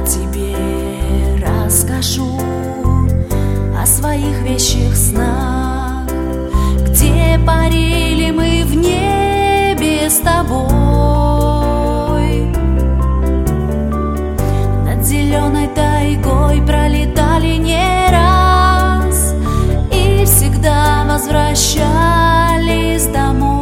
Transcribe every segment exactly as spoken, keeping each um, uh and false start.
тебе расскажу о своих вещих снах, где парили мы в небе с тобой. Над зеленой тайгой пролетали не раз и всегда возвращались домой.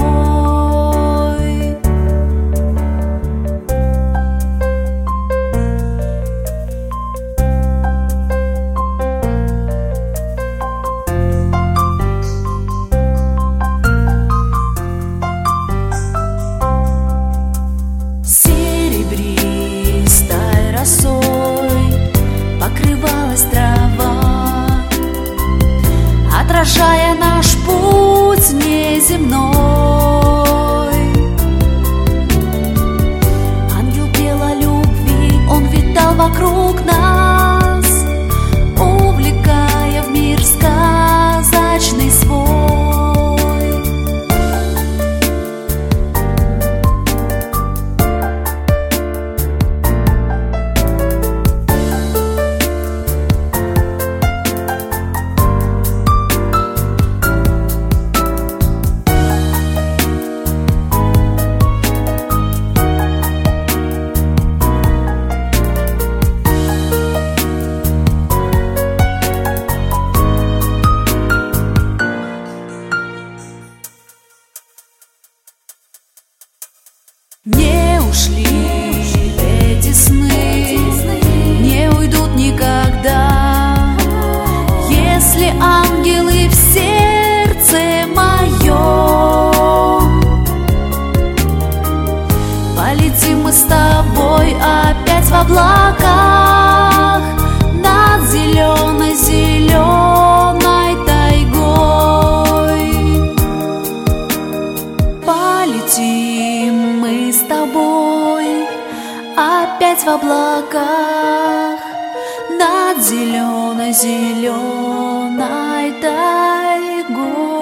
Покрывалась трава, отражая наш путь неземной. Ангел пел о любви, он витал вокруг нас, увлекая в мир сказочный свой. Не ушли эти сны, не уйдут никогда, если ангелы в сердце моем. Полетим мы с тобой опять в облаках над зеленой-зеленой тайгой. Полетим мы с тобой опять в облаках над зеленой-зеленой тайгой.